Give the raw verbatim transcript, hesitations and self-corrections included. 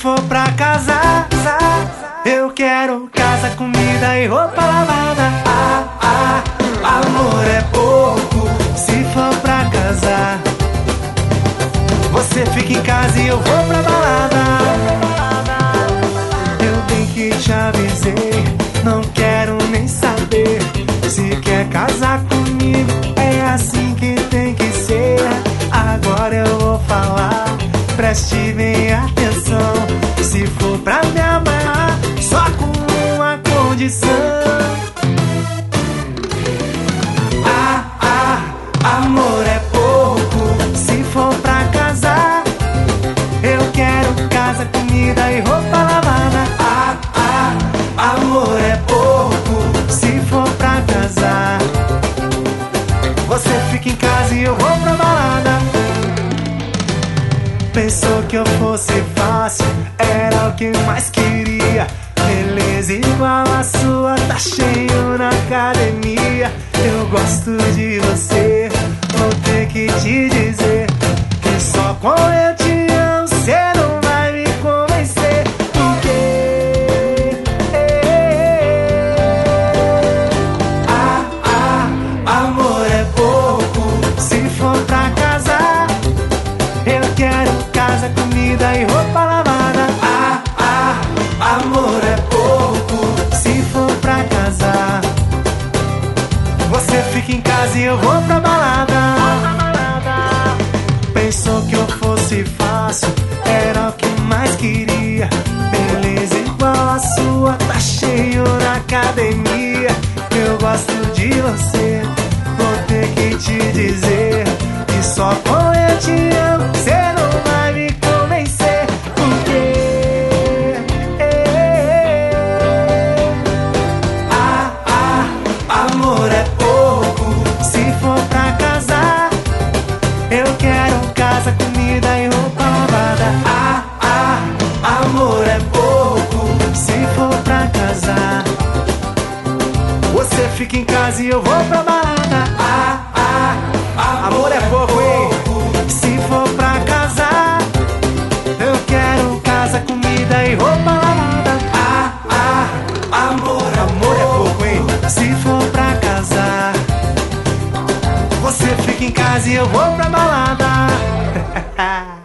for pra casar, eu quero casa, comida e roupa lavada. Ah, ah, amor é pouco. Se for pra casar, você fica em casa e eu vou pra balada. Eu bem que te avisei, não quero nem saber. Se quer casar comigo, é assim que tem que ser. Agora eu vou falar, preste bem atenção. Se for pra me amar, só com uma condição. Ah, ah, amor é pouco. Se for pra casar, eu quero casa, comida e roupa lavada. Ah, ah, amor é pouco. Se for pra casar, você fica em casa e eu vou pra balada. Pensou que eu fosse fácil, era o que mais queria. Beleza igual a sua, tá cheio na academia. Eu gosto de você, vou ter que te dizer que só com eu te amo, cê não vai me convencer. Porque ah, ah, amor é pouco. Se for pra casar, eu quero casa, comida e roupa lavada. Ah, ah, amor é pouco. Se for pra casar, você fica em casa e eu vou pra balada. Pensou que eu fosse fácil, era o que mais queria. Beleza igual a sua, tá cheio na academia. Eu gosto de você, vou ter que te dizer que só com eu te amo, cê não vai me convencer. Porque ah, ah, amor é pouco. Se for pra casar, eu quero casa, comida e roupa lavada. Ah, ah, amor é pouco. Se for pra casar, você fica em casa e eu vou pra balada. Ah, ah, amor é pouco, hein? Se for pra casar, eu quero casa, comida e roupa lavada. Ah, ah, amor, amor é pouco, hein? Se for pra casar, você fica em casa e eu vou pra balada.